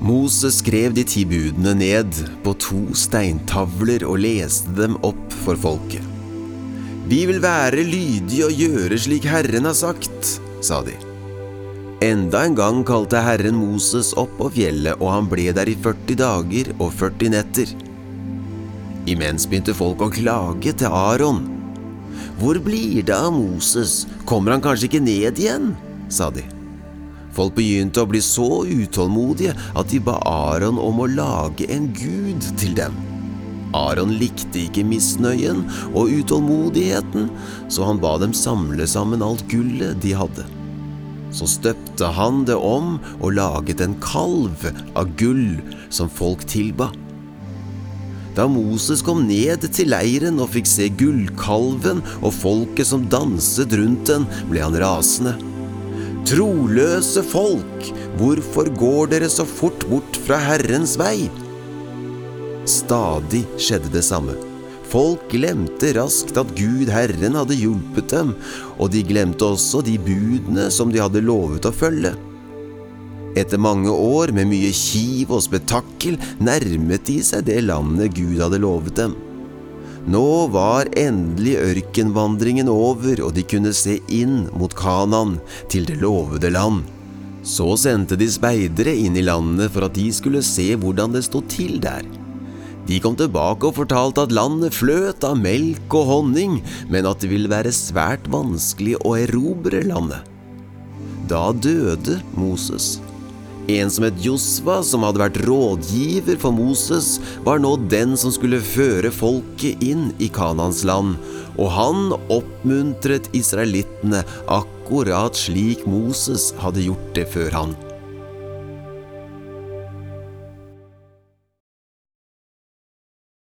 Moses skrev de 10 budene ned på 2 steintavler og leste dem opp for folket. «Vi vil være lydige og gjøre slik Herren har sagt», sa de. Enda en gang kalte Herren Moses opp på fjellet, og han ble der i 40 dager og 40 netter. Imens begynte folk å klage til Aaron. «Hvor blir det av Moses? Kommer han kanskje ikke ned igjen?» sa de. Folk begynte å bli så utålmodige at de ba Aaron om å lage en gud til dem. Aaron likte ikke misnøyen og utålmodigheten, så han ba dem samle sammen alt gullet de hadde. Så støpte han det om og laget en kalv av gull som folk tilba. Da Moses kom ned til leiren og fikk se gullkalven og folket som danset rundt den, ble han rasende. «Troløse folk, hvorfor går dere så fort bort fra Herrens vei?» Stadig skjedde det samme. Folk glemte raskt at Gud Herren hadde hjulpet dem, og de glemte også de budene som de hadde lovet å følge. Etter mange år med mye kiv og spetakkel nærmet de seg det landet Gud hadde lovet dem. Nå var endelig ørkenvandringen over, og de kunne se inn mot Kanaan, til det lovede land. Så sendte de speidere inn i landet for at de skulle se hvordan det stod til der. De kom tilbake og fortalte at landet fløt av melk og honning, men at det ville være svært vanskelig å erobre landet. Da døde Moses. En som het Josva, som hadde vært rådgiver for Moses, var nå den som skulle føre folket inn i Kanaans land, og han oppmuntret israelittene akkurat slik Moses hadde gjort det før han.